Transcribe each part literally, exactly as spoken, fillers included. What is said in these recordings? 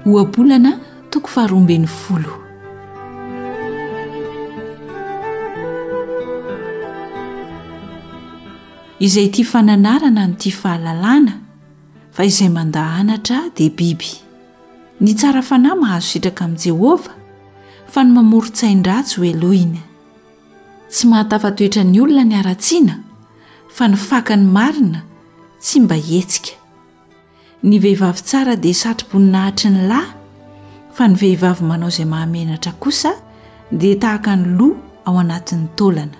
oabolana toko faharoambeny folo. Izay tia fananarana ny tia fahalalana fa izay mandahanatra dia biby. Ny tsara fanahy mahazo sitraka amin'i Jehovah fa ny mamoron-tsain-dratsy ho Elohina. Tsy mahatafatoetra ny olona ny aratsiana fa ny fakany marina tsy mba hetsika. Ny vehivavy tsara dia satroboninahitry ny lahy fa ny vehivavy manao izay mahamenatra kosa dia tahaka ny loha ao anatin'ny taolana.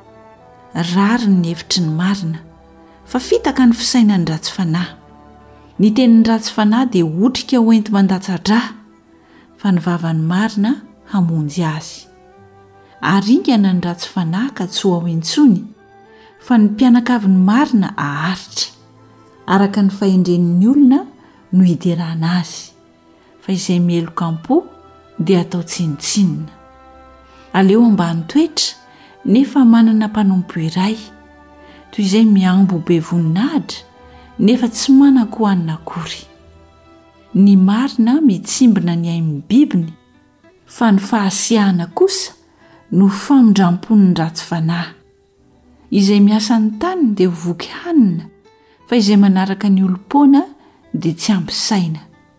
Rary ny hevitry ny marina fa fitaka ny fisainany ratsy fanahy. Ny tenin'ny ratsy fanahy dia otrika hoenti mandatsa-drà fa ny vavan'ny marina hamonjy azy. Aringana ny ratsy fanahy ka tsy ho ao intsony fa ny mpianakavin'ny marina aharitra. Araka ny fahendren'ny olona no hiderana azy fa izay mieloka am-po dia atao tsinitsinina. Aleo ambany toetra nefa manana mpanompo iray toy izay miambo be voninahitra nefa tsy manan-kohanina akory. Ny marina mitsimbina ny ain'ny bibiny fa ny fahasiahana kosa no famindrampon'ny ratsy fanahy. Izay miasa ny taniny dia voky hanina fa izay manaraka ny olom-poana dia tsy ampy saina.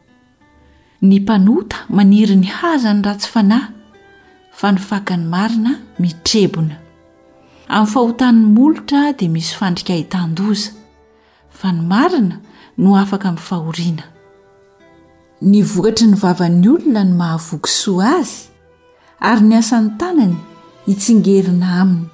Ny mpanota maniry ny haza ny ratsy fanahy fa ny fakany marina mitrebona. Amin'ny fahotan'ny molotra dia misy fandrika hitan-doza fa ny marina no afaka amin'ny fahoriana. Ny vokatry ny vavan'ny olona ny mahavoky soa azy ary ny asan'ny tanany hitsingerina aminy.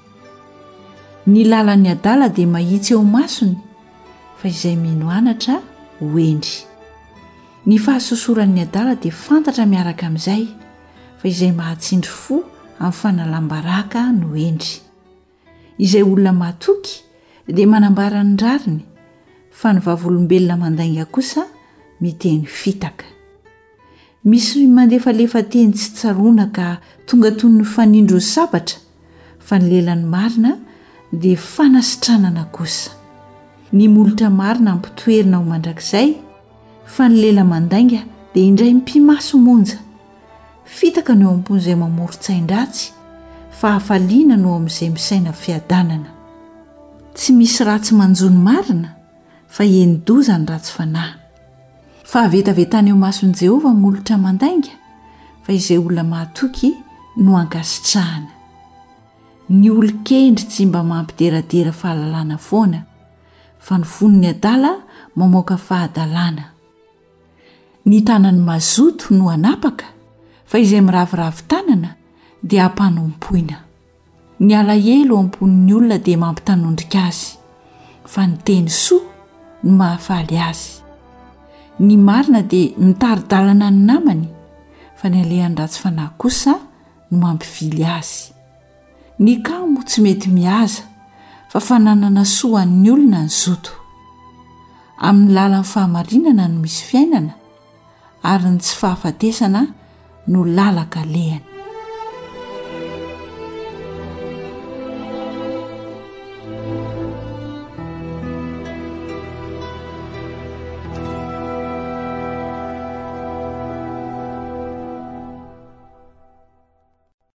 Ny lalan'ny adala dia mahitsy eo masony fa izay mino anatra ho endry. Ny fahasosoran'ny adala dia fantatra miaraka amin'izay fa izay mahatsindry fo amin'ny fanalam-baraka no endry. Izay olona matoky dia manambara ny rariny fa ny vavolombelona mandainga kosa miteny fitaka. Misy mandefalefa teny tsy tsaroana ka tonga toy ny fanindro ny sabatra fa ny lelan'ny marina dia fanasitranana kosa. Ny molotra marina ampitoerina ho mandrakizay fa ny lela mandainga dia indray mpimaso monja. Fitaka no eo am-pon'izay mamoron-tsain-dratsy fa hafaliana no amin'izay misaina fiadanana. Tsy misy ratsy manjony marina fa eni-doza ny ratsy fanahy. Fa avetavetana eo mason'i Jehovah molotra mandainga fa izay olona mahatoky no ankasitrahana. Ny olon-kendry tsy mba mampideradera fahalalana foana fa ny fonony adala mamoaka fahadalana. Ny tanany mazoto no anapaka fa izay miraviravy tanana dia hampanompoina. Ny alahelo am-pon'ny olona dia mampitanondrika azy fa ny teny soa no mahafaly azy. Ny marina dia mitaridalana ny namany fa ny alehan'ny ratsy fanahy kosa no mampivily azy. Ny kamo tsy mety mihaza fa fananana soa an'ny olona ny zoto. Amin'ny lalan'ny fahamarinana no misy fiainana ary ny tsy fahafatesana no lalaka lehany.